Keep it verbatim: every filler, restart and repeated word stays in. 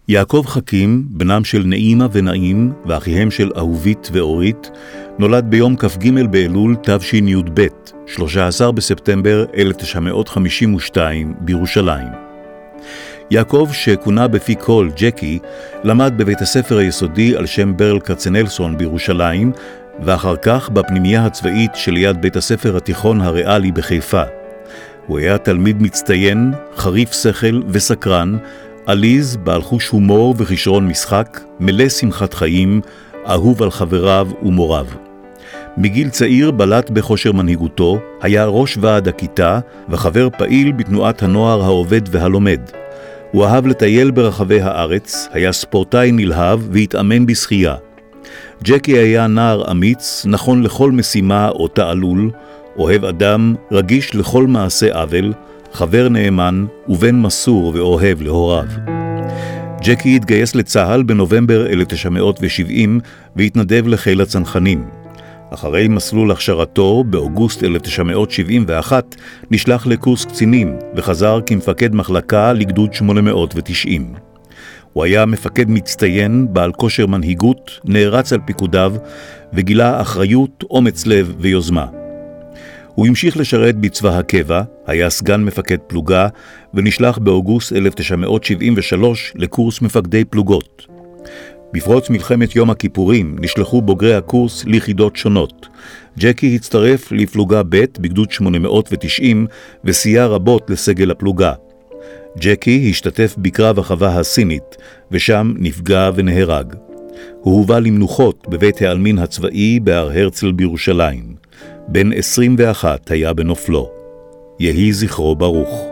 יעקב חכים, בנם של נעימה ונעים, ואחיהם של אהובית ואורית, נולד ביום כ"ג באלול תשי"ב, שלושה עשר בספטמבר אלף תשע מאות חמישים ושתיים, בירושלים. יעקב, שכונה בפי כל ג'קי, למד בבית הספר היסודי על שם ברל כצנלסון בירושלים, ואחר כך בפנימייה הצבאית שליד בית הספר התיכון הריאלי בחיפה. הוא היה תלמיד מצטיין, חריף שכל וסקרן, עליז, בעל חוש הומור וכישרון משחק, מלא שמחת חיים, אהוב על חבריו ומוריו. מגיל צעיר בלט בכושר מנהיגותו, היה ראש ועד הכיתה וחבר פעיל בתנועת הנוער העובד והלומד. הוא אהב לטייל ברחבי הארץ, היה ספורטאי נלהב והתאמן בשחייה. ג'קי היה נער אמיץ, נכון לכל משימה או תעלול, אוהב אדם, רגיש לכל מעשה עוול, חבר נאמן ובן מסור ואוהב להוריו. ג'קי התגייס לצה"ל בנובמבר אלף תשע מאות שבעים והתנדב לחיל הצנחנים. אחרי מסלול הכשרתו, באוגוסט אלף תשע מאות שבעים ואחת, נשלח לקורס קצינים וחזר כמפקד מחלקה לגדוד שמונה מאות ותשעים. הוא היה מפקד מצטיין, בעל כושר מנהיגות, נערץ על פיקודיו וגילה אחריות, אומץ לב ויוזמה. הוא המשיך לשרת בצבא הקבע, היה סגן מפקד פלוגה ונשלח באוגוסט אלף תשע מאות שבעים ושלוש לקורס מפקדי פלוגות. בפרוץ מלחמת יום הכיפורים נשלחו בוגרי הקורס ליחידות שונות. ג'קי הצטרף לפלוגה ב' בגדוד שמונה מאות ותשעים וסייע רבות לסגל הפלוגה. ג'קי השתתף בקרב החווה הסינית ושם נפגע ונהרג. הוא הובא למנוחות בבית העלמין הצבאי בהר הרצל בירושלים. בן עשרים ואחת היה בנופלו. יהי זכרו ברוך.